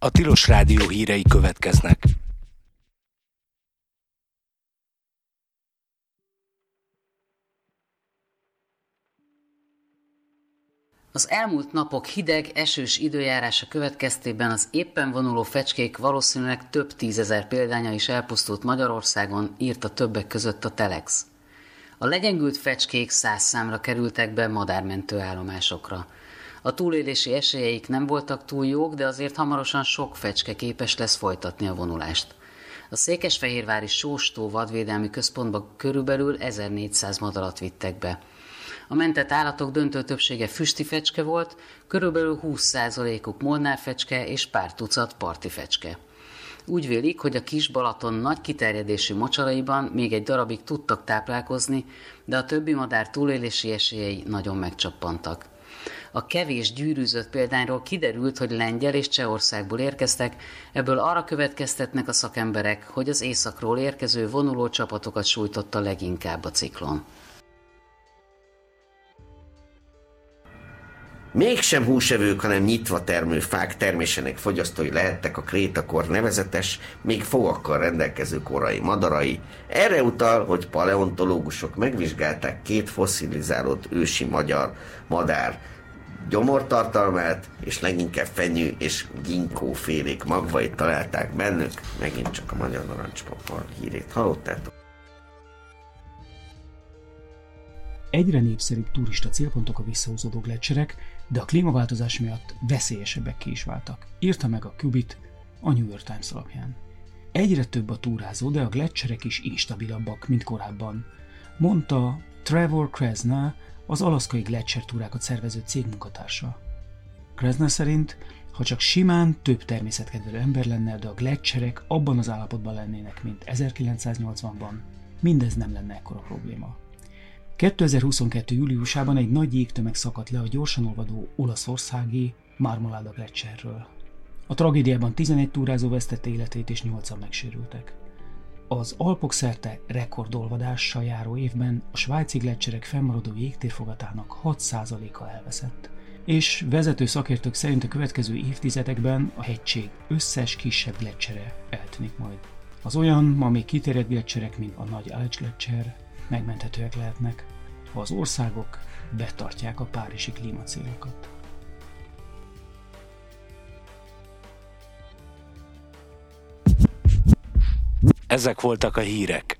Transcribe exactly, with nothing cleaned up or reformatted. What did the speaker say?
A Tilos Rádió hírei következnek. Az elmúlt napok hideg, esős időjárása következtében az éppen vonuló fecskék valószínűleg több tízezer példánya is elpusztult Magyarországon, írta többek között a Telex. A legyengült fecskék száz számra kerültek be madármentő állomásokra. A túlélési esélyeik nem voltak túl jók, de azért hamarosan sok fecske képes lesz folytatni a vonulást. A székesfehérvári Sóstó vadvédelmi központba körülbelül ezernégyszáz madarat vittek be. A mentett állatok döntő többsége füsti fecske volt, körülbelül húsz százalékuk molnárfecske és pár tucat parti fecske. Úgy vélik, hogy a Kis-Balaton nagy kiterjedésű mocsaraiban még egy darabig tudtak táplálkozni, de a többi madár túlélési esélyei nagyon megcsappantak. A kevés gyűrűzött példányról kiderült, hogy Lengyel és Csehországból érkeztek, ebből arra következtetnek a szakemberek, hogy az északról érkező vonuló csapatokat sújtotta leginkább a ciklon. Mégsem húsevők, hanem nyitva termő fák termésének fogyasztói lehettek a krétakor nevezetes, még fogakkal rendelkező korai madarai. Erre utal, hogy paleontológusok megvizsgálták két fosszilizálódott ősi magyar madár gyomortartalmát, és leginkább fenyő és ginkófélék magvait találták bennük. Megint csak a Magyar Narancspapal hírét hallottátok. Egyre népszerűbb turista célpontok a visszahúzódó gleccserek, de a klímaváltozás miatt veszélyesebbek ki is váltak, írta meg a Qubit a New York Times alapján. Egyre több a túrázó, de a gleccserek is instabilabbak, mint korábban, mondta Trevor Krasna, az alaszkai gletschertúrákat szervező cég munkatársa. Krasna szerint, ha csak simán több természetkedvelő ember lenne, de a gleccserek abban az állapotban lennének, mint ezerkilencszáznyolcvanban, mindez nem lenne ekkora probléma. kétezer-huszonkettő. júliusában egy nagy jégtömeg szakadt le a gyorsan olvadó olaszországi Marmolada gleccserről. A tragédiában tizenegy túrázó vesztette életét és nyolcan megsérültek. Az Alpok szerte rekordolvadással járó évben a svájci gleccserek fennmaradó jégtérfogatának hat százaléka elveszett, és vezető szakértők szerint a következő évtizedekben a hegység összes kisebb gletcsere eltűnik majd. Az olyan, ma még kiterjedt gleccserek, mint a Nagy Alcs-gleccser megmenthetőek lehetnek, ha az országok betartják a párizsi klímacélokat. Ezek voltak a hírek.